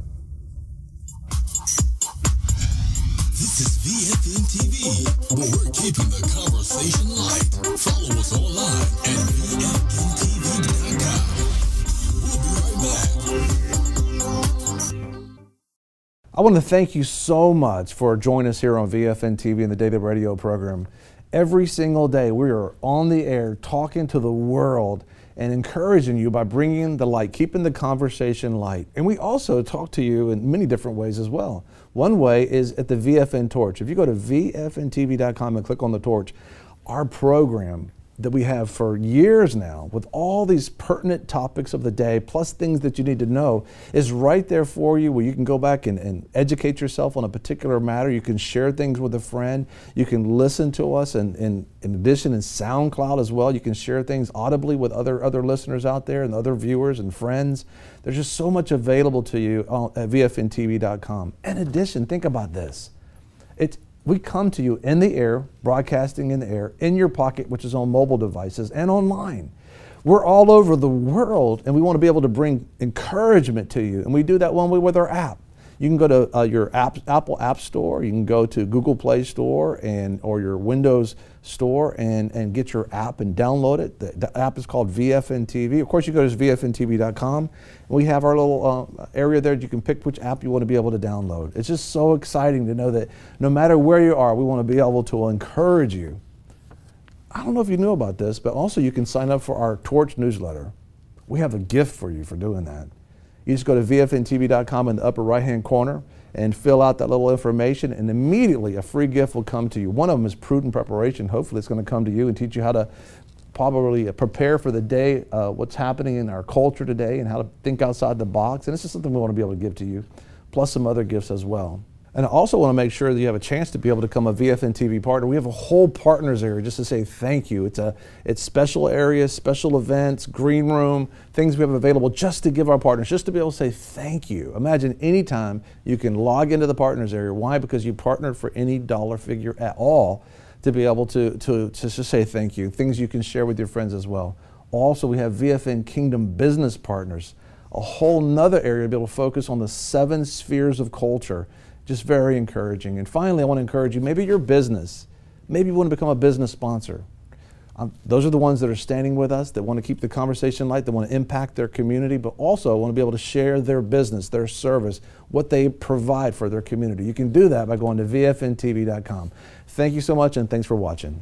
This is V F N T V, where we're keeping the conversation light. Follow us online at V F N T V dot com. We'll be right back. I want to thank you so much for joining us here on V F N T V and the Daily Radio program. Every single day we are on the air talking to the world and encouraging you by bringing the light, keeping the conversation light. And we also talk to you in many different ways as well. One way is at the V F N Torch. If you go to V F N T V dot com and click on the torch, our program that we have for years now with all these pertinent topics of the day, plus things that you need to know, is right there for you, where you can go back and, and educate yourself on a particular matter. You can share things with a friend. You can listen to us, and, and in addition in SoundCloud as well. You can share things audibly with other, other listeners out there and other viewers and friends. There's just so much available to you at V F N T V dot com. In addition, think about this. It's we come to you in the air, broadcasting in the air, in your pocket, which is on mobile devices, and online. We're all over the world, and we want to be able to bring encouragement to you. And we do that one way with our app. You can go to uh, your app, Apple App Store. You can go to Google Play Store and or your Windows Store and, and get your app and download it. The, the app is called V F N T V. Of course, you go to V F N T V dot com. We have our little uh, area there. You can pick which app you want to be able to download. It's just so exciting to know that no matter where you are, we want to be able to encourage you. I don't know if you knew about this, but also you can sign up for our Torch newsletter. We have a gift for you for doing that. You just go to V F N T V dot com in the upper right-hand corner and fill out that little information, and immediately a free gift will come to you. One of them is Prudent Preparation. Hopefully it's going to come to you and teach you how to probably prepare for the day, uh, what's happening in our culture today, and how to think outside the box. And it's just something we want to be able to give to you, plus some other gifts as well. And I also want to make sure that you have a chance to be able to become a V F N T V partner. We have a whole partners area just to say thank you. It's a it's special areas, special events, green room, things we have available just to give our partners, just to be able to say thank you. Imagine anytime you can log into the partners area. Why? Because you partnered for any dollar figure at all to be able to, to, to just say thank you. Things you can share with your friends as well. Also, we have V F N Kingdom Business Partners, a whole nother area to be able to focus on the seven spheres of culture. Just very encouraging. And finally, I want to encourage you, maybe your business, maybe you want to become a business sponsor. Um, those are the ones that are standing with us, that want to keep the conversation light, that want to impact their community, but also want to be able to share their business, their service, what they provide for their community. You can do that by going to V F N T V dot com. Thank you so much, and thanks for watching.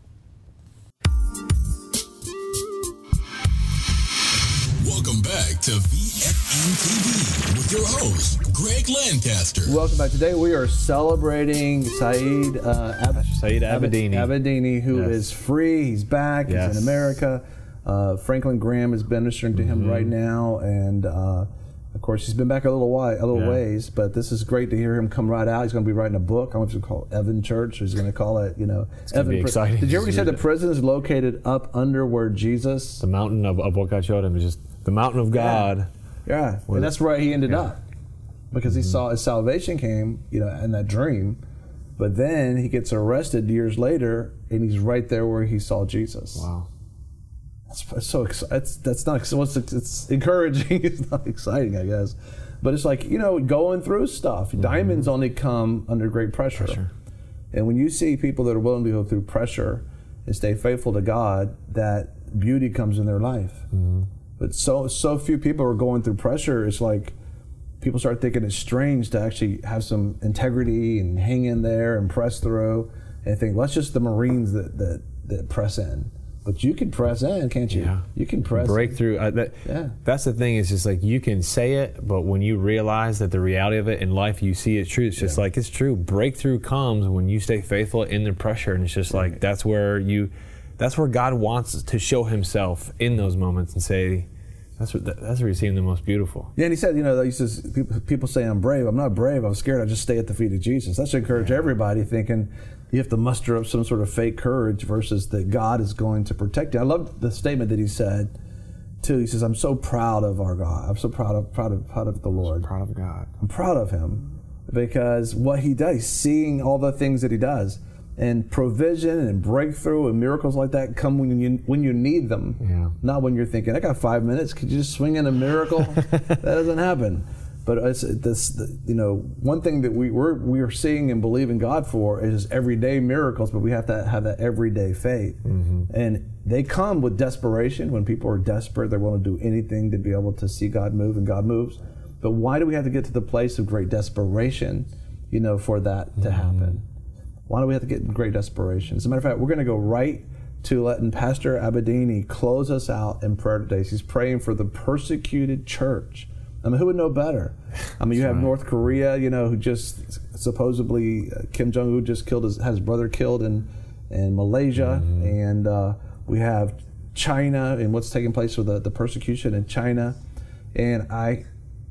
Welcome back to V F N T V with your host, Greg Lancaster. Welcome back. Today we are celebrating Saeed uh, Ab- Saeed Abedini. Abedini, who Yes. is free. He's back. Yes. He's in America. Uh, Franklin Graham is ministering to him Mhm. right now, and uh, of course he's been back a little while, a little Yeah. ways. But this is great to hear him come right out. He's going to be writing a book. I want to call it Evan Church. He's going to call it, you know, It's gonna Evan. be Pri- exciting. Did you ever Just say the read it. prison is located up under where Jesus? The mountain of, of what God showed him is just the mountain of God. Yeah, With- and that's where he ended yeah. up, because he saw his salvation came, you know, in that dream. But then he gets arrested years later, and he's right there where he saw Jesus. Wow, that's, that's so exci- that's that's not ex- what's ex- it's encouraging. It's not exciting, I guess, but it's like, you know, going through stuff. Mm-hmm. Diamonds only come under great pressure. pressure, and when you see people that are willing to go through pressure and stay faithful to God, that beauty comes in their life. Mm-hmm. But So so few people are going through pressure. It's like people start thinking it's strange to actually have some integrity and hang in there and press through, and think, well, that's just the Marines that that, that press in. But you can press in, can't you? Yeah. You can press breakthrough. Uh, that, Yeah. That's the thing. Is just like you can say it, but when you realize that the reality of it in life, you see it's true. It's just Yeah. like it's true. Breakthrough comes when you stay faithful in the pressure, and it's just like that's where you. That's where God wants to show Himself in those moments and say, that's what, that's where you see Him the most beautiful. Yeah, and he said, you know, he says, people, people say I'm brave. I'm not brave. I'm scared. I just stay at the feet of Jesus. That should encourage everybody, thinking you have to muster up some sort of fake courage versus that God is going to protect you. I love the statement that he said, too. He says, I'm so proud of our God. I'm so proud of proud of, proud of the Lord. Proud of God. I'm proud of Him because what He does, seeing all the things that He does. And provision and breakthrough and miracles like that come when you when you need them, Yeah. not when you're thinking, I got five minutes. Could you just swing in a miracle? That doesn't happen. But it's this, the, you know, one thing that we we're, we are seeing and believing God for is everyday miracles. But we have to have that everyday faith, Mm-hmm. and they come with desperation. When people are desperate, they're willing to do anything to be able to see God move, and God moves. But why do we have to get to the place of great desperation, you know, for that to happen? Why do we have to get in great desperation? As a matter of fact, we're going to go right to letting Pastor Abedini close us out in prayer today. He's praying for the persecuted church. I mean, who would know better? I mean, you have right. North Korea, you know, who just supposedly uh, Kim Jong-un just killed his, had his brother killed in in Malaysia, Mm-hmm. and uh, we have China and what's taking place with the, the persecution in China, and I,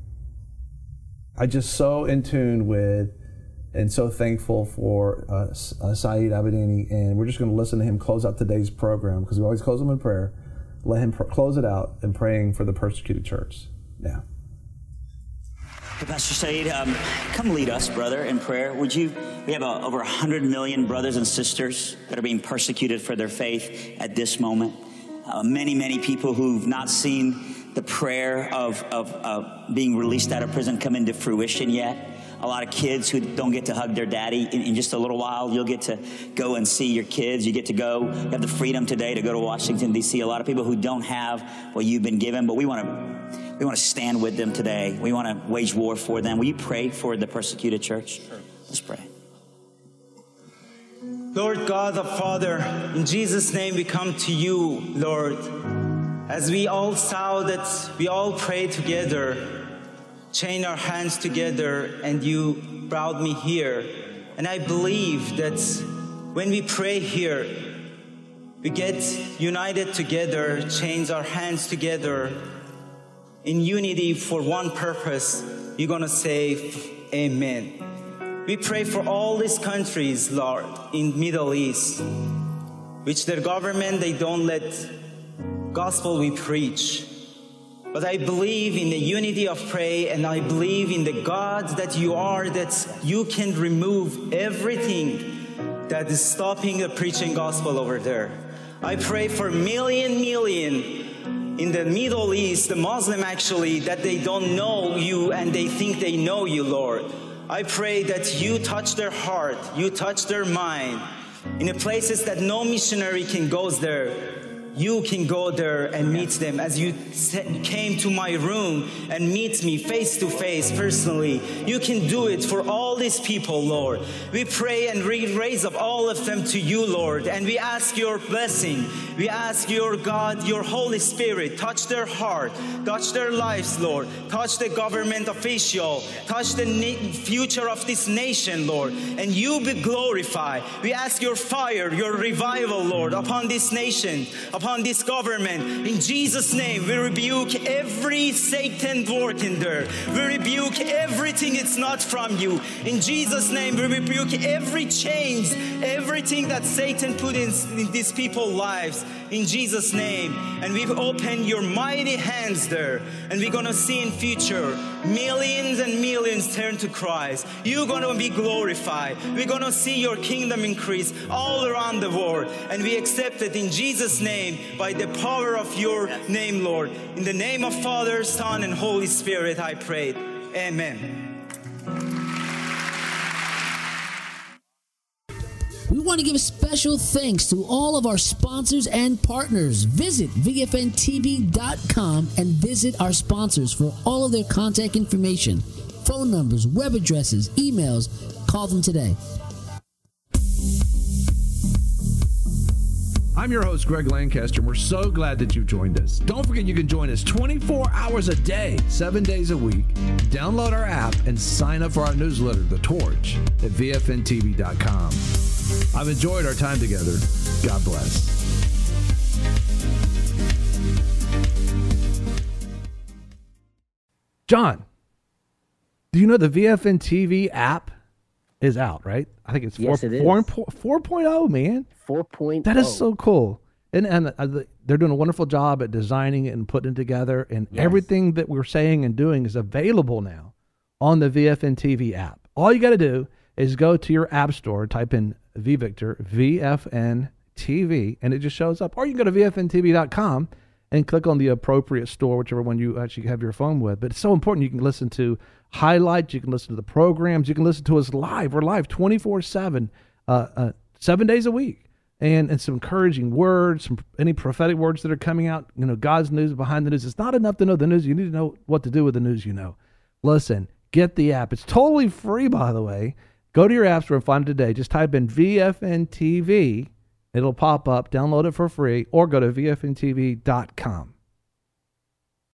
I just so in tune with. And so thankful for uh, uh, Saeed Abedini, and we're just going to listen to him close out today's program, because we always close them in prayer. Let him pr- close it out in praying for the persecuted church. Now. Pastor Said, um, come lead us, brother, in prayer. Would you? We have uh, over one hundred million brothers and sisters that are being persecuted for their faith at this moment. Uh, many, many people who've not seen the prayer of, of uh, being released out of prison come into fruition yet. A lot of kids who don't get to hug their daddy. In, in just a little while, you'll get to go and see your kids. You get to go. You have the freedom today to go to Washington, D C A lot of people who don't have what you've been given, but we want to we want to stand with them today. We want to wage war for them. Will you pray for the persecuted church? Sure. Let's pray. Lord God the Father, in Jesus' name we come to you, Lord. As we all saw that we all pray together, chain our hands together, and you brought me here. And I believe that when we pray here, we get united together, chains our hands together in unity for one purpose. You're going to say amen. We pray for all these countries, Lord, in Middle East, which their government, they don't let gospel we preach. But I believe in the unity of prayer, and I believe in the God that you are, that you can remove everything that is stopping the preaching gospel over there. I pray for million, million in the Middle East, the Muslim actually, that they don't know you and they think they know you, Lord. I pray that you touch their heart, you touch their mind. In the places that no missionary can go there, you can go there and meet them as you came to my room and meet me face to face personally. You can do it for all these people, Lord. We pray and raise up all of them to you, Lord, and we ask your blessing. We ask your God, your Holy Spirit, touch their heart, touch their lives, Lord. Touch the government official, touch the future of this nation, Lord, and you be glorified. We ask your fire, your revival, Lord, upon this nation, upon this government. In Jesus' name, we rebuke every Satan work in there. We rebuke everything it's not from you. In Jesus' name, we rebuke every change, everything that Satan put in, in these people's lives. In Jesus' name. And we've opened your mighty hands there. And we're going to see in future millions and millions turn to Christ. You're going to be glorified. We're going to see your kingdom increase all around the world. And we accept it in Jesus' name by the power of your name, Lord. In the name of Father, Son, and Holy Spirit, I pray. Amen. We want to give a special thanks to all of our sponsors and partners. Visit V F N T V dot com and visit our sponsors for all of their contact information, phone numbers, web addresses, emails. Call them today. I'm your host, Greg Lancaster, and we're so glad that you've joined us. Don't forget you can join us twenty-four hours a day, seven days a week. Download our app and sign up for our newsletter, The Torch, at V F N T V dot com. I've enjoyed our time together. God bless. John, do you know the V F N T V app is out, right? I think it's four, yes, it is. four, four point oh, man. four point oh. That is so cool. And, and uh, they're doing a wonderful job at designing it and putting it together. And yes. everything that we're saying and doing is available now on the V F N T V app. All you got to do is go to your app store, type in V Victor, V F N T V, and it just shows up. Or you can go to V F N T V dot com and click on the appropriate store, whichever one you actually have your phone with. But it's so important. You can listen to highlights. You can listen to the programs. You can listen to us live. We're live twenty-four seven, uh, uh, seven days a week. And, and some encouraging words, some any prophetic words that are coming out, you know, God's news behind the news. It's not enough to know the news. You need to know what to do with the news you know. Listen, get the app. It's totally free, by the way. Go to your app store and find it today. Just type in V F N T V. It'll pop up. Download it for free or go to V F N T V dot com.